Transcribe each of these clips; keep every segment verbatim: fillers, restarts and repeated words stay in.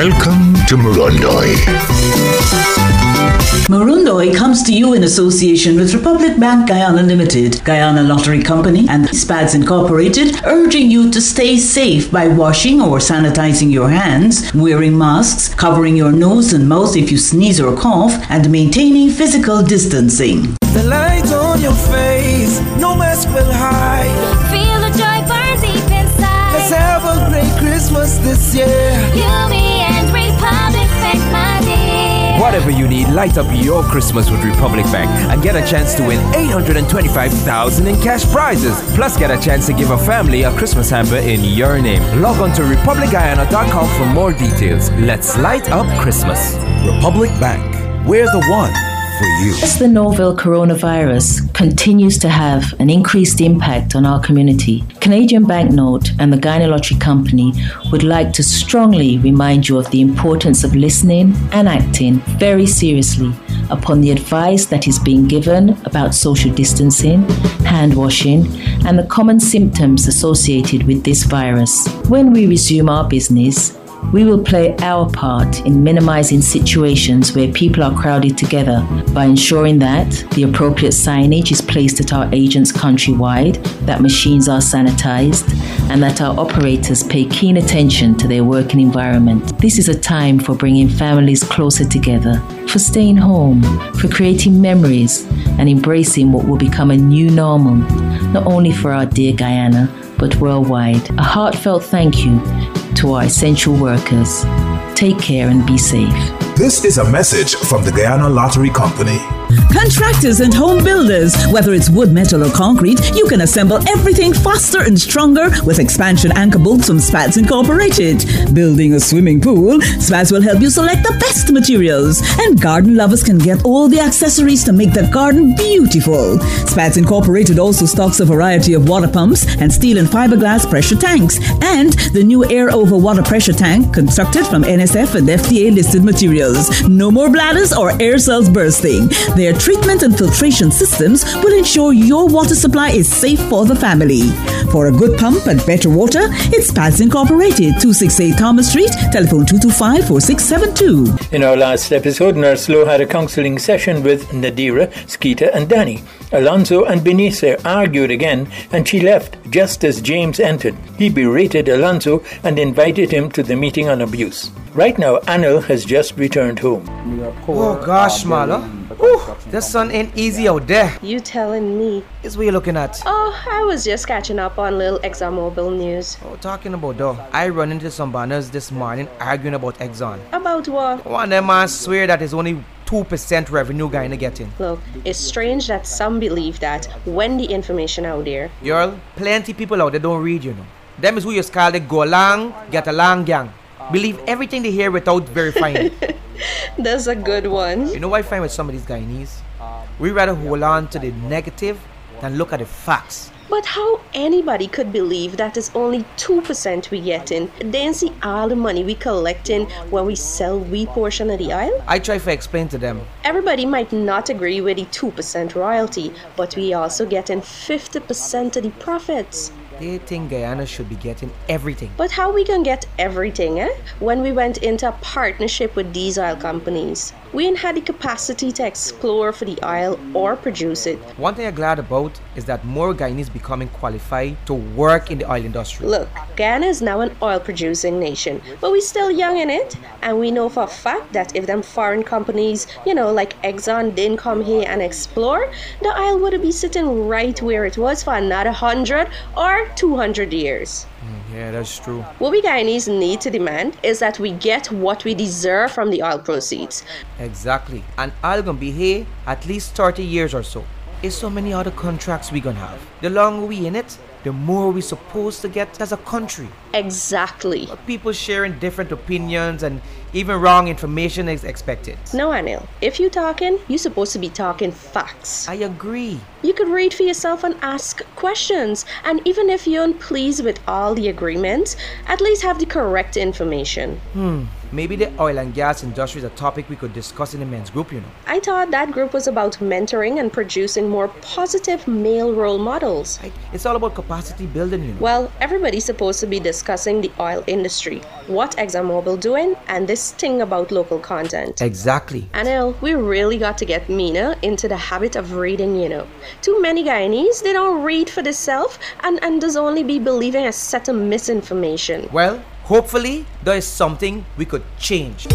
Welcome to Murundoy. Murundoy comes to you in association with Republic Bank Guyana Limited, Guyana Lottery Company, and SPADS Incorporated, urging you to stay safe by washing or sanitizing your hands, wearing masks, covering your nose and mouth if you sneeze or cough, and maintaining physical distancing. The light on your face, no mask will hide. Feel the joy burn deep inside. Let's have a great Christmas this year. You, me, and Republic Bank, my dear. Whatever you need, light up your Christmas with Republic Bank and get a chance to win eight hundred twenty-five thousand dollars in cash prizes. Plus, get a chance to give a family a Christmas hamper in your name. Log on to republic guyana dot com for more details. Let's light up Christmas. Republic Bank, we're the one for you. As the novel coronavirus continues to have an increased impact on our community, Canadian Banknote and the Guyana Lottery Company would like to strongly remind you of the importance of listening and acting very seriously upon the advice that is being given about social distancing, hand washing, and the common symptoms associated with this virus. When we resume our business, we will play our part in minimizing situations where people are crowded together by ensuring that the appropriate signage is placed at our agents countrywide, that machines are sanitized, and that our operators pay keen attention to their working environment. This is a time for bringing families closer together, for staying home, for creating memories, and embracing what will become a new normal, not only for our dear Guyana, but worldwide. A heartfelt thank you to our essential workers. Take care and be safe. This is a message from the Guyana Lottery Company. Contractors and home builders, whether it's wood, metal or concrete, you can assemble everything faster and stronger with expansion anchor bolts from SPADS Incorporated. Building a swimming pool, SPADS will help you select the best materials, and garden lovers can get all the accessories to make the garden beautiful. SPADS Incorporated also stocks a variety of water pumps and steel and fiberglass pressure tanks, and the new air over water pressure tank constructed from N S F and F D A listed materials. No more bladders or air cells bursting. Their treatment and filtration systems will ensure your water supply is safe for the family. For a good pump and better water, it's SPADS Incorporated, two sixty-eight Thomas Street, telephone two two five, four six seven two. In our last episode, Nurse Lo had a counselling session with Nadira, Skeeta and Danny. Alonso and Benice argued again, and she left just as James entered. He berated Alonso and invited him to the meeting on abuse. Right now, Anil has just returned home. Oh gosh, Mala. Ooh, the sun ain't easy out there. You telling me? Is what you're looking at. Oh, I was just catching up on little ExxonMobil news. Oh, talking about though. I run into some banners this morning arguing about Exxon. About what? One of them man swear that it's only two percent revenue Guyana getting. Look, it's strange that some believe that when the information out there. Girl, plenty people out there don't read, you know. Them is who you call the go along, get along gang. Believe everything they hear without verifying. That's a good one. You know what I find with some of these Guyanese? We rather hold on to the negative than look at the facts. But how anybody could believe that it's only two percent we getting, then see all the money we collecting when we sell we portion of the aisle? I try to explain to them. Everybody might not agree with the two percent royalty, but we also getting fifty percent of the profits. They think Guyana should be getting everything. But how we can get everything, eh? When we went into a partnership with these oil companies. We ain't had the capacity to explore for the oil or produce it. One thing I'm glad about is that more Guyanese becoming qualified to work in the oil industry. Look, Guyana is now an oil producing nation, but we're still young in it. And we know for a fact that if them foreign companies, you know, like Exxon didn't come here and explore, the oil would be sitting right where it was for another hundred or two hundred years. Mm, yeah, that's true. What we Guyanese need to demand is that we get what we deserve from the oil proceeds. Exactly. And oil gonna be here at least thirty years or so. There's so many other contracts we gonna have. The longer we in it, the more we supposed to get as a country. Exactly. But people sharing different opinions and even wrong information is expected. No, Anil. If you talking, you supposed to be talking facts. I agree. You could read for yourself and ask questions. And even if you're unpleased with all the agreements, at least have the correct information. Hmm. Maybe the oil and gas industry is a topic we could discuss in the men's group, you know. I thought that group was about mentoring and producing more positive male role models. It's all about capacity building, you know. Well, everybody's supposed to be discussing the oil industry, what ExxonMobil doing, and this thing about local content. Exactly. Anil, we really got to get Mina into the habit of reading, you know. Too many Guyanese, they don't read for themselves and, and does only be believing a set of misinformation. Well, hopefully, there is something we could change.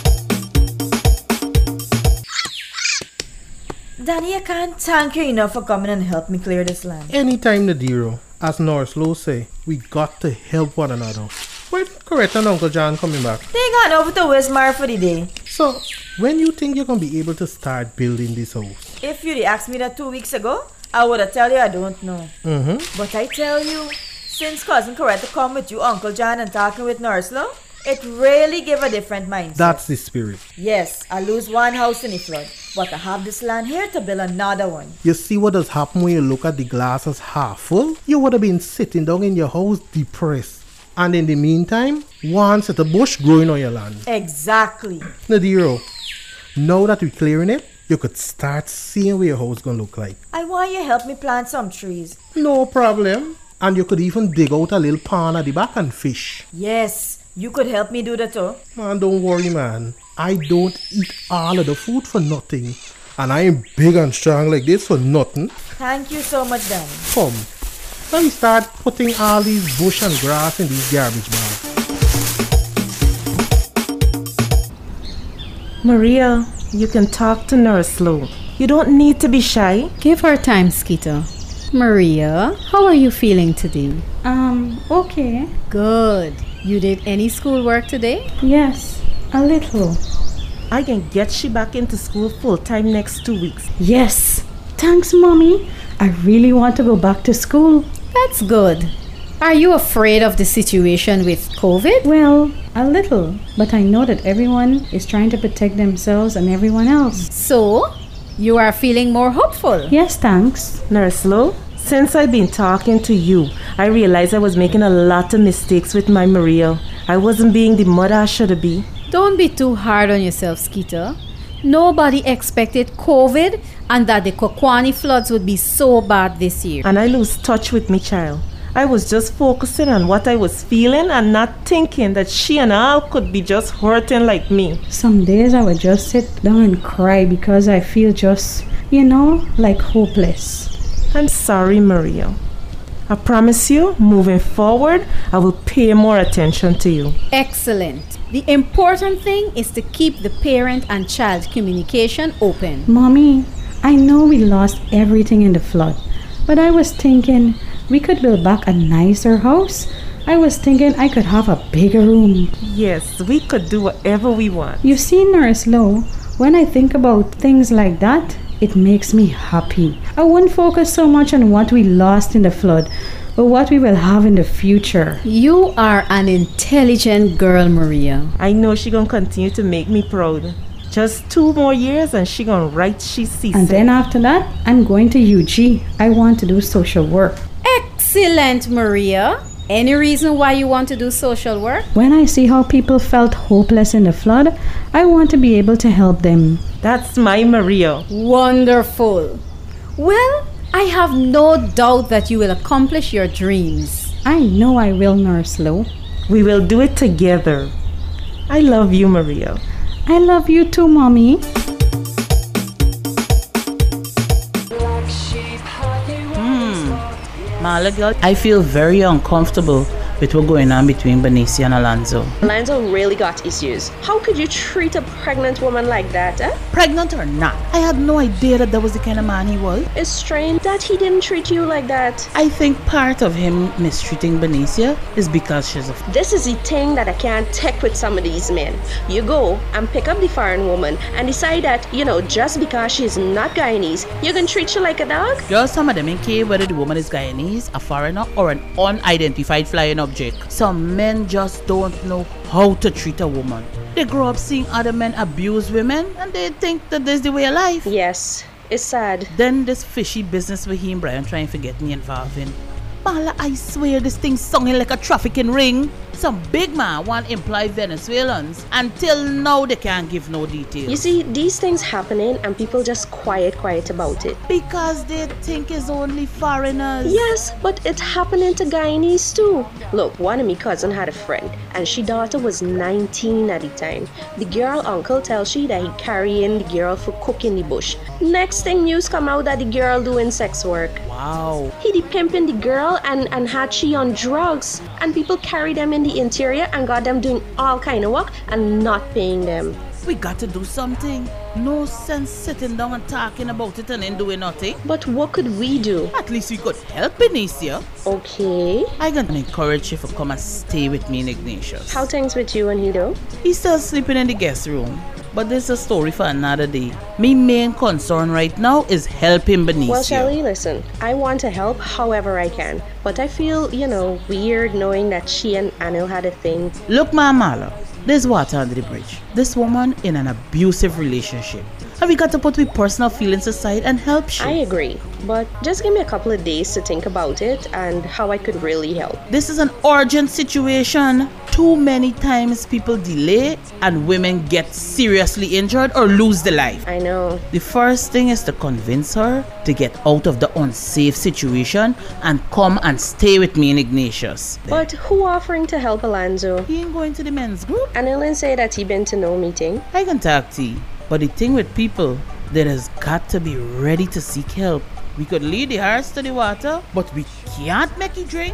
Danny, I can't thank you enough for coming and help me clear this land. Anytime, Nadiro. As Norslow say, we got to help one another. When Coretta and Uncle John coming back? They gone over to Westmar for the day. So, when you think you're going to be able to start building this house? If you'd asked me that two weeks ago, I would have tell you I don't know. Mm-hmm. But I tell you, since Cousin Coretta come with you, Uncle John, and talking with Norslow, it really give a different mindset. That's the spirit. Yes, I lose one house in the flood, but I have this land here to build another one. You see what does happen when you look at the glass as half full? You would have been sitting down in your house depressed. And in the meantime, one set of bush growing on your land. Exactly. Nadiro, now that we're clearing it, you could start seeing what your house gonna look like. I want you to help me plant some trees. No problem. And you could even dig out a little pond at the back and fish. Yes, you could help me do that too. Man, don't worry, man. I don't eat all of the food for nothing. And I am big and strong like this for nothing. Thank you so much, Danny. Come, let me start putting all these bush and grass in these garbage bags. Maria, you can talk to Nurse Lou. You don't need to be shy. Give her time, Skeeter. Maria, how are you feeling today? Um, okay. Good. You did any schoolwork today? Yes, a little. I can get she back into school full time next two weeks. Yes. Thanks, Mommy. I really want to go back to school. That's good. Are you afraid of the situation with COVID? Well, a little. But I know that everyone is trying to protect themselves and everyone else. So, you are feeling more hopeful? Yes, thanks. Nurse Lo, since I've been talking to you, I realized I was making a lot of mistakes with my Maria. I wasn't being the mother I should be. Don't be too hard on yourself, Skeeter. Nobody expected COVID and that the Kokwani floods would be so bad this year. And I lose touch with me child. I was just focusing on what I was feeling and not thinking that she and Al could be just hurting like me. Some days I would just sit down and cry because I feel just, you know, like hopeless. I'm sorry, Maria. I promise you, moving forward, I will pay more attention to you. Excellent. The important thing is to keep the parent and child communication open. Mommy, I know we lost everything in the flood, but I was thinking we could build back a nicer house. I was thinking I could have a bigger room. Yes, we could do whatever we want. You see, Nurse Lo, when I think about things like that, it makes me happy. I won't focus so much on what we lost in the flood, but what we will have in the future. You are an intelligent girl, Maria. I know she gonna continue to make me proud. Just two more years and she gonna write she sees. And then after that, I'm going to U G. I want to do social work. Excellent, Maria. Any reason why you want to do social work? When I see how people felt hopeless in the flood, I want to be able to help them. That's my Maria. Wonderful. Well, I have no doubt that you will accomplish your dreams. I know I will, Nurse Lo. We will do it together. I love you, Maria. I love you too, Mommy. Marla girl, I feel very uncomfortable with what's going on between Benicia and Alonzo. Alonzo really got issues. How could you treat a pregnant woman like that, eh? Pregnant or not, I had no idea that that was the kind of man he was. It's strange that he didn't treat you like that. I think part of him mistreating Benicia is because she's a... This is the thing that I can't take with some of these men. You go and pick up the foreign woman and decide that, you know, just because she's not Guyanese, you're gonna treat her like a dog? Girl, some of them ain't care whether the woman is Guyanese, a foreigner, or an unidentified flying object. Some men just don't know how to treat a woman. They grow up seeing other men abuse women and they think that that's the way of life. Yes, It's sad. Then this fishy business with him, Brian, trying to get me involved in. Mala, I swear this thing sounding like a trafficking ring. Some big man want employ Venezuelans. Until now, they can't give no details. You see, these things happening and people just quiet, quiet about it. Because they think it's only foreigners. Yes, but it's happening to Guyanese too. Look, one of my cousin had a friend and she daughter was nineteen at the time. The girl uncle tells she that he carrying the girl for cooking the bush. Next thing news come out that the girl doing sex work. Wow. He de pimping the girl and, and had she on drugs. And people carry them in the interior and got them doing all kind of work and not paying them. We got to do something. No sense sitting down and talking about it and then doing nothing. But what could we do? At least we could help Benicia. Okay. I gonna encourage you to come and stay with me in Ignatius. How things with you and Hido? He's still sleeping in the guest room. But this is a story for another day. My main concern right now is helping Benicia. Well, Shelly, listen. I want to help however I can. But I feel, you know, weird knowing that she and Anil had a thing. Look, Mama, there's water under the bridge. This woman in an abusive relationship. And we got to put our personal feelings aside and help she. I agree. But just give me a couple of days to think about it and how I could really help. This is an urgent situation. Too many times people delay and women get seriously injured or lose their life. I know. The first thing is to convince her to get out of the unsafe situation and come and stay with me in Ignatius. But who offering to help Alonzo? He ain't going to the men's group. And Ellen say that he been to no meeting. I can talk to you. But the thing with people, there has got to be ready to seek help. We could lead the horse to the water, but we can't make it drink.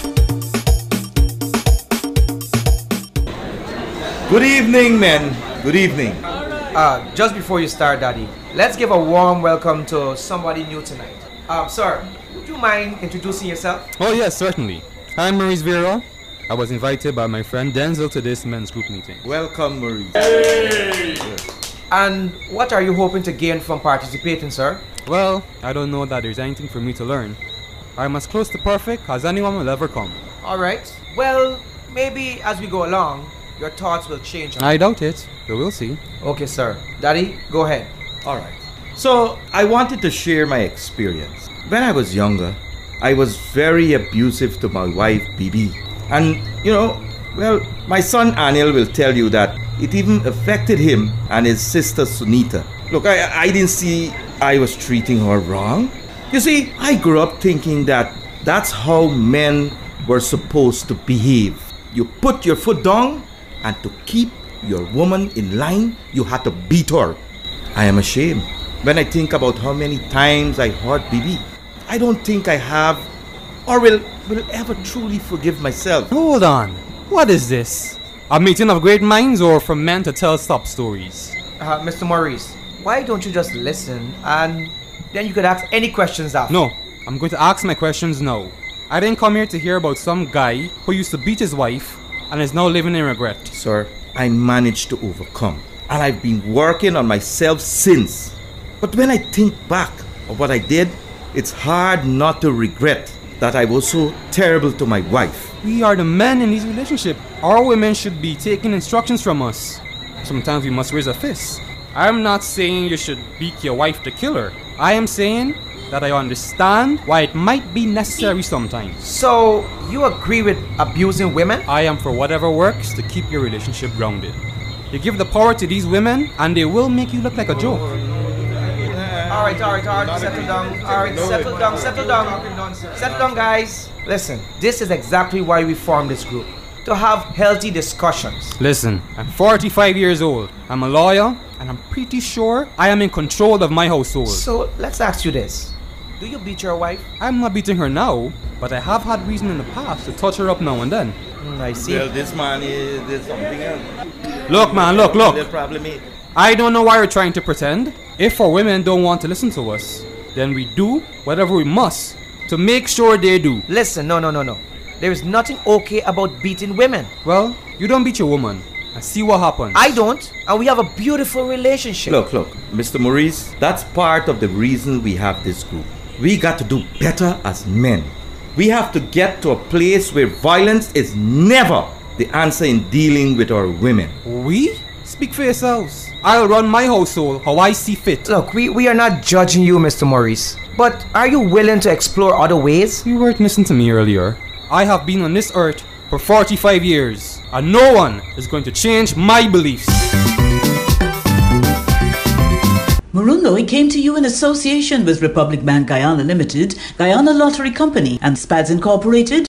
Good evening, men. Good evening. Uh, just before you start, Daddy, let's give a warm welcome to somebody new tonight. Um, sir, would you mind introducing yourself? Oh yes, certainly. I'm Maurice Vera. I was invited by my friend Denzel to this men's group meeting. Welcome, Maurice. Hey! Yes. And what are you hoping to gain from participating, sir? Well, I don't know that there's anything for me to learn. I'm as close to perfect as anyone will ever come. Alright. Well, maybe as we go along, your thoughts will change. I doubt it, but we'll see. Okay, sir. Daddy, go ahead. Alright. So, I wanted to share my experience. When I was younger, I was very abusive to my wife, Bibi. And, you know, well, my son Anil will tell you that it even affected him and his sister Sunita. Look, I, I didn't see I was treating her wrong. You see, I grew up thinking that that's how men were supposed to behave. You put your foot down, and to keep your woman in line, you had to beat her. I am ashamed. When I think about how many times I hurt Bibi, I don't think I have or will, will ever truly forgive myself. Hold on. What is this? A meeting of great minds or for men to tell stop stories? Uh, Mister Maurice, why don't you just listen and then you could ask any questions after? No, I'm going to ask my questions now. I didn't come here to hear about some guy who used to beat his wife and is now living in regret. Sir, I managed to overcome and I've been working on myself since. But when I think back of what I did, it's hard not to regret that I was so terrible to my wife. We are the men in this relationship. Our women should be taking instructions from us. Sometimes we must raise a fist. I'm not saying you should beat your wife to kill her. I am saying that I understand why it might be necessary sometimes. So, you agree with abusing women? I am for whatever works to keep your relationship grounded. You give the power to these women and they will make you look like a joke. Alright, alright, alright, settle down. Alright, settle down, settle down. Settle down, guys. Listen, this is exactly why we formed this group. To have healthy discussions. Listen, I'm forty-five years old. I'm a lawyer, and I'm pretty sure I am in control of my household. So, let's ask you this. Do you beat your wife? I'm not beating her now, but I have had reason in the past to touch her up now and then. Mm, I see. Well, this man is, is something else. Look, man, look, look. The problem is, I don't know why you're trying to pretend. If our women don't want to listen to us, then we do whatever we must to make sure they do. Listen, no, no, no, no. There is nothing okay about beating women. Well, you don't beat your woman and see what happens. I don't, and we have a beautiful relationship. Look, look, Mister Maurice, that's part of the reason we have this group. We got to do better as men. We have to get to a place where violence is never the answer in dealing with our women. We? Speak for yourselves. I'll run my household how I see fit. Look, we, we are not judging you, Mister Maurice. But are you willing to explore other ways? You weren't listening to me earlier. I have been on this earth for forty-five years, and no one is going to change my beliefs. Murunoi came to you in association with Republic Bank Guyana Limited, Guyana Lottery Company, and Spads Incorporated,